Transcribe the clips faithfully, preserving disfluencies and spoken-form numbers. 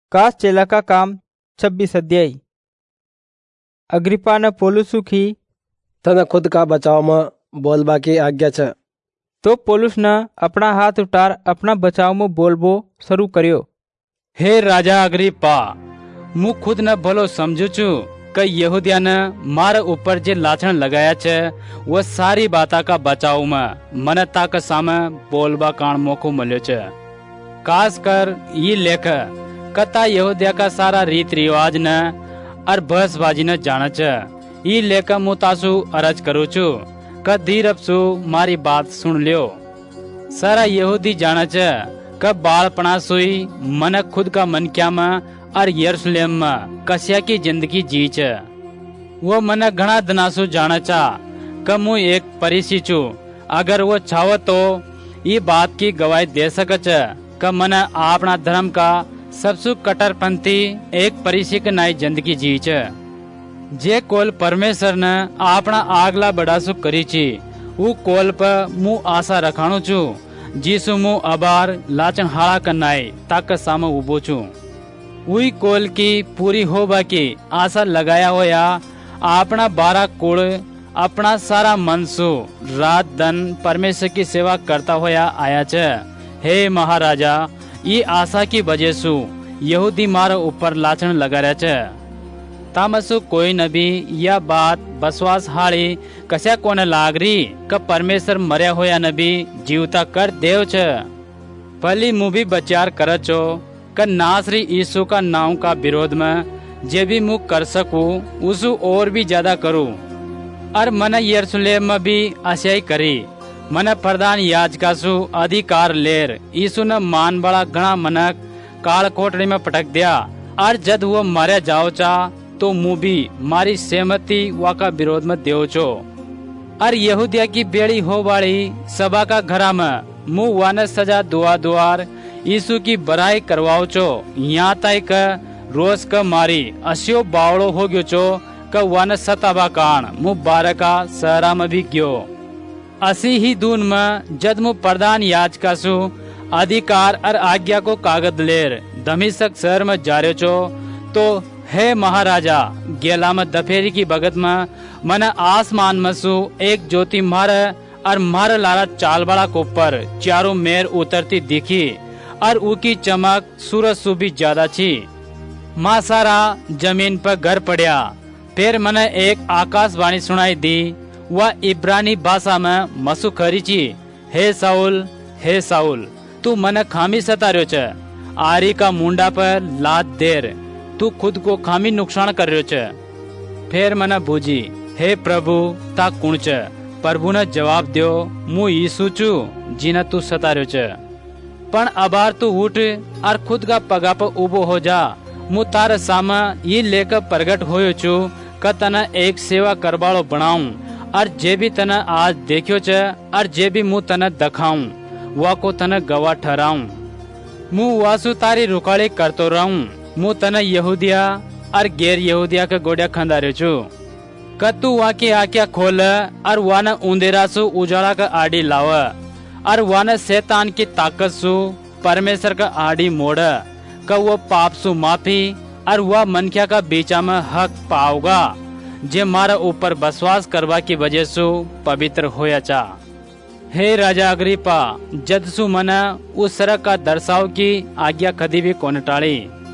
कास चेला का काम छब्बीस अध्याय। अग्रिप्पा ने पौलुसु की तने खुद का बचाव में बोलबा की आज्ञा छे। तो पौलुस ने अपना हाथ उठार अपना बचाव में बोलबो शुरू कर्यो। हे राजा अग्रिप्पा, मु खुद ने भलो समझू छू कि यहूदिया ने मारे ऊपर जे लाछन लगाया छे वो सारी बाता का बचाव में मन ताक सामे बोलबा कान मौको मिलो छे। खास कर ये लेख कथा यहूदिया का सारा रीत रिवाज ने और बहसबाजी ने जाने छे। ये लेख मु तासु अरज करू छू क धीरज सु मारी बात सुन लियो। सारा यहूदी जाने छे क बालपणा सुई मन खुद का मन क्या में और यरूशलेम में कस्या की जिंदगी जी छे। वो मन घना दनासु जाने चा क मु एक परिसी छू। अगर वो चाहो तो ये बात की गवाही दे सके छे क मन अपना धर्म का सबसे कट्टरपंथी एक परिसी के नाई जिंदगी जी छे। जे कोल परमेश्वर ने अपना आगला बड़ासु करी छी उ कोल पर मु आशा रखाणु छू। जीसु मु अबार लाचन हाड़ा कनाई ताक सामे उबो छू। उई कोल की पूरी होबा की आशा लगाया होया अपना बारह कुल अपना सारा मनसु रात दिन परमेश्वर की सेवा करता होया आया छे। हे महाराजा, ये आशा की वजह सु यहूदी मारे ऊपर लाचन लगा रहे छे। तामसु कोई नबी या बात बसवास हाड़ी कस्या कोने लागरी क परमेश्वर मर्या होया नबी जीवता कर देव छे। पहली मु भी बचार कर छो क नासरी यीशु का नाम का विरोध में जे भी मु कर सकू उसु और भी ज्यादा करूं। और मन यरूशलेम में भी आशाई करी। मन प्रधान याजकासु अधिकार लेर यीशु ने मान बड़ा घना मनक काल कोठड़ी में पटक दिया। और जब वो मारे जाओ चा तो मु भी मारी सहमति वाका विरोध में देव छो। और यहूदिया की बेड़ी हो वाली सभा का घरा में मु वाने सजा दुआ दुआर यीशु की बड़ाई करवाओ छो। यहाँ तक रोज का मारी अस्यो बावड़ो हो गयो छो क वाने सताबा कान मु बारह का सहरा में भी गयो। असी ही दून में जद मु प्रधान याजकासु अधिकार और आज्ञा को कागज लेर दमिश्क शहर में जा रहे छो तो हे महाराजा, गेला में दफेरी की भगत में मन आसमान में सु एक ज्योति मारे और मारे लारा चाल बड़ा को ऊपर चारों मेर उतरती दिखी और उकी चमक सूरज सु भी ज्यादा थी। माँ सारा जमीन पर गर पड़िया। फिर मने एक आकाशवाणी सुनाई दी। वह इब्रानी भाषा में मसु खरी छी, हे साउल, हे साउल, तू मन खामी सतार्यो छे। आरी का मुंडा पर लात देर तू खुद को खामी नुकसान कर रह्यो छे। फिर मने बूझी, हे प्रभु, ता कुण छे? प्रभु ने जवाब दियो, मु यीशु छू जिने तू सतार्यो छे। पण अबार तू उठ और खुद का पगा पर उबो हो जा। मु तारे सामे ये लेकर प्रगट होयो छू क तने एक सेवा करवाळो बनाऊं। और जे भी तने आज देखियो छे और जे भी मु तने दखाऊं वा को तने गवाह ठहराऊं। मु वासु तारी रुकाली करतो रहूं। मु तने यहूदिया और गैर यहूदिया के गोड़िया खंदार्यो छू क तू वा की आँखें खोल और वाने उंदेरा सु उजाला का आड़ी लाव और वाने शैतान की ताकत सु परमेश्वर का आड़ी मोड़ क वो पाप सु माफी और वह मनख्या का बीचा में हक पाओगा जे मारा ऊपर बसवास करवा की वजह सु पवित्र होया चा। हे राजा अग्रिप्पा, जद सु मना उस सड़क का दर्शाव की आज्ञा कदी भी कोन टाली।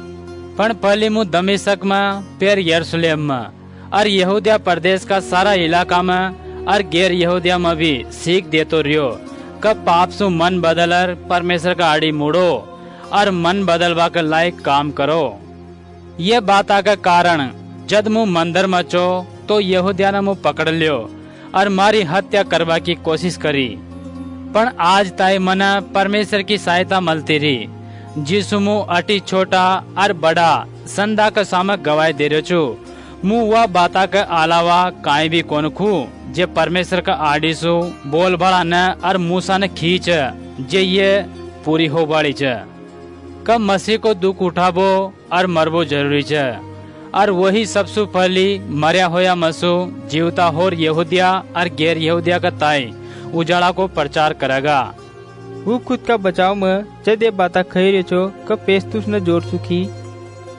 पण पहली मु दमिश्क में फिर यरूशलेम में और यहूदिया प्रदेश का सारा इलाका में और गैर यहूदिया में भी सीख देतो रियो कब पाप सु मन बदलर परमेश्वर का आड़ी मुड़ो और मन बदलवा के लायक काम करो। ये बात का कारण जद मु मंदिर में चो तो यहूदिया ने मु पकड़ लियो और मारी हत्या करवा की कोशिश करी। पण आज ताई मना परमेश्वर की सहायता मिलती रही। जिसु मु अटी छोटा और बड़ा संदा के सामने गवाही दे रहे छू। मु वह बाता के अलावा काई भी कोन खू जे परमेश्वर का आड़ी सु बोल बड़ा न और मूसा ने खींच जे ये पूरी हो बाड़ी छे। कब मसीह को दुख उठाबो और मरबो जरूरी छे और वही सबसे पहली मरिया होया मसु जीवता होर यहूदिया और गैर यहूदिया का ताई उजाला को प्रचार करेगा। वो खुद का बचाव में जदे बाता खई रहे छो क पेस्तुस ने जोर सुखी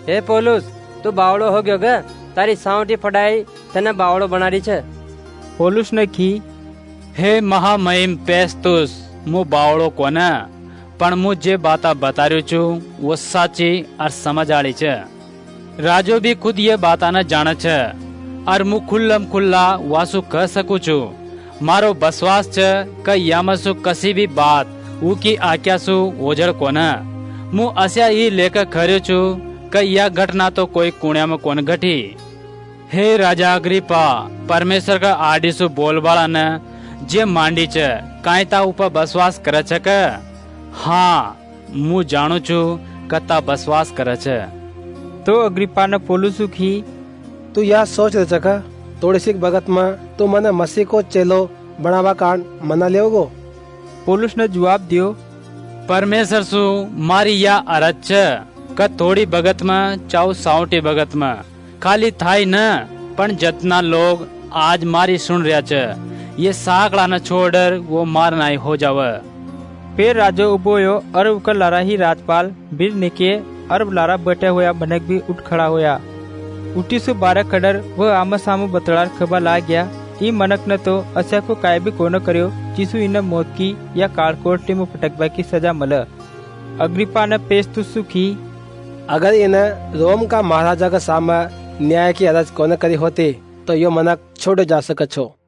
हे पौलुस, तू बावड़ो हो गयो गे? तारी सावटी फटाई तने बावड़ो बनाड़ी छे। पौलुस ने की, हे महामहिम पेस्तुस, मु बावड़ो कोने, पण मु जे बाता बता रह्यो छू वो साची और समझ आड़ी छे। राजो भी खुद ये बाता न जाने छे और मु खुल्लम खुल्ला वासु कह सकू छू। मारो बसवास छे क यामसु कसी भी बात उकी आज्ञा सु ओझड़ कोने। मु अस्या ही लेकर खर्यो छू क यह घटना तो कोई कुण्या में कोन घटी। हे राजा अग्रिपा, परमेश्वर का आडिसु बोलबाला ने जे मांडी छे काई ता ऊपर बसवास करे छे के? हाँ, मु जाणु छू कता बसवास करे छे। तो अग्रिपा ने पौलुस की, तू यह सोच रहे का थोड़ी सी भगत में तू मने मसीह को चेलो बनावा कान मना लेगो? पौलुस ने जवाब दियो, परमेश्वर सु मारी या अरज छे क थोड़ी भगत में चाउ सावटी भगत में खाली थाई न पण जतना लोग आज मारी सुन रहा छे ये साकड़ा न छोड़र वो मार नाई हो जावे। फिर राजो उबोयो और उकर लारा ही राजपाल बीर निके अरब लारा बैठे हुआ बनक भी उठ खड़ा होया। उठी सु बारह खडर वो आम सामू बतलार खबा ला गया। ई मनक न तो अस्या को काय भी कोनो करियो जिसु इन मौत की या कालकोट में फटकबा की सजा मल। अग्रिपा ने पेस्तुस की, अगर इन्हें रोम का महाराजा का सामने न्याय की अरज कोने करी होती तो यो मनक छोड़े जा सकत छो।